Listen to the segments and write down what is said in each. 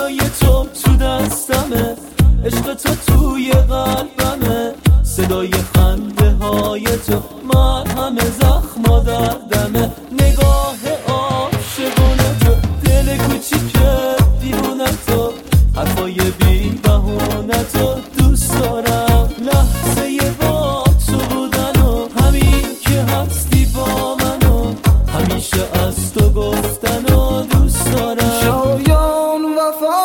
دستای تو تو دستمه، عشق تو توی قلبمه، صدای خنده های تو مرهم زخم و دردمه، نگاه عاشقونه تو، دل کوچیک دیوونه تو، حرفای بی بهونه تو، دوست دارم لحظه با تو بودن و همین که هستی با من و همیشه از تو گفتن و دوست دارم. شایان وفا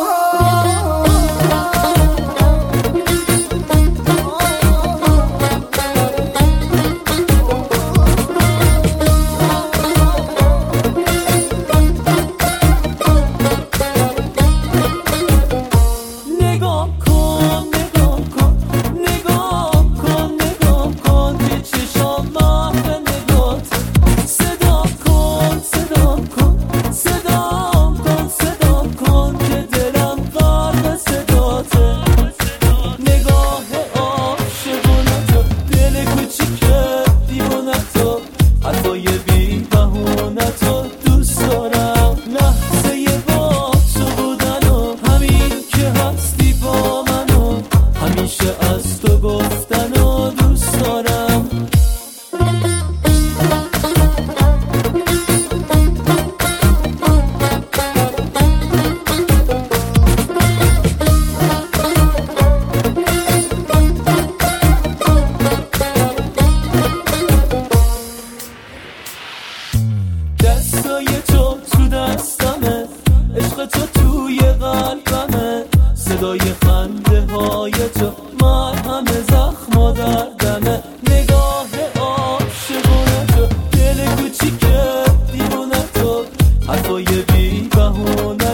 از تو گفتن و دوست دارم. دستای تو تو دستمه، عشق تو توی قلبمه، صدای خنده های تو مرهم زخم و دردمه، نگاه عاشقونه تو، دل کوچیک دیوونه تو، حرفای بی بهونه